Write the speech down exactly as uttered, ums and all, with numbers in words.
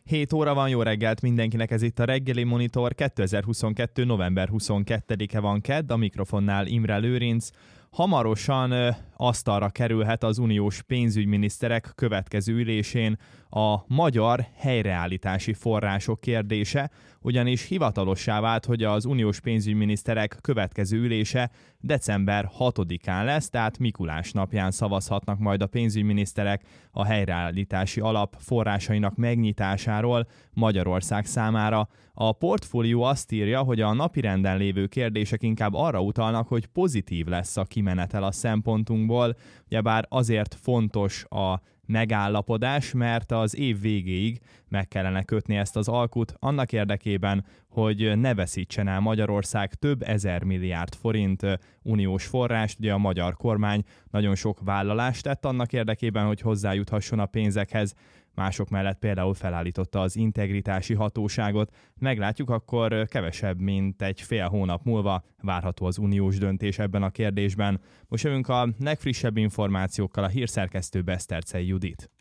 hét óra van, jó reggelt mindenkinek, ez itt a Reggeli Monitor, kétezer-huszonkettő. november huszonkettedike van kedd, a mikrofonnál Imre Lőrinc. Hamarosan ö, asztalra kerülhet az uniós pénzügyminiszterek következő ülésén a magyar helyreállítási források kérdése, ugyanis hivatalossá vált, hogy az uniós pénzügyminiszterek következő ülése december hatodikán lesz, tehát Mikulás napján szavazhatnak majd a pénzügyminiszterek a helyreállítási alap forrásainak megnyitásáról Magyarország számára. A portfólió azt írja, hogy a napirenden lévő kérdések inkább arra utalnak, hogy pozitív lesz a kimenetel a szempontunkból, ugyebár azért fontos a megállapodás, mert az év végéig meg kellene kötni ezt az alkut annak érdekében, hogy ne veszítsen el Magyarország több ezer milliárd forint uniós forrást. Ugye a magyar kormány nagyon sok vállalást tett annak érdekében, hogy hozzájuthasson a pénzekhez, mások mellett például felállította az integritási hatóságot. Meglátjuk, akkor kevesebb, mint egy fél hónap múlva várható az uniós döntés ebben a kérdésben. Most jövünk a legfrissebb információkkal, a hírszerkesztő Besztercei Judit.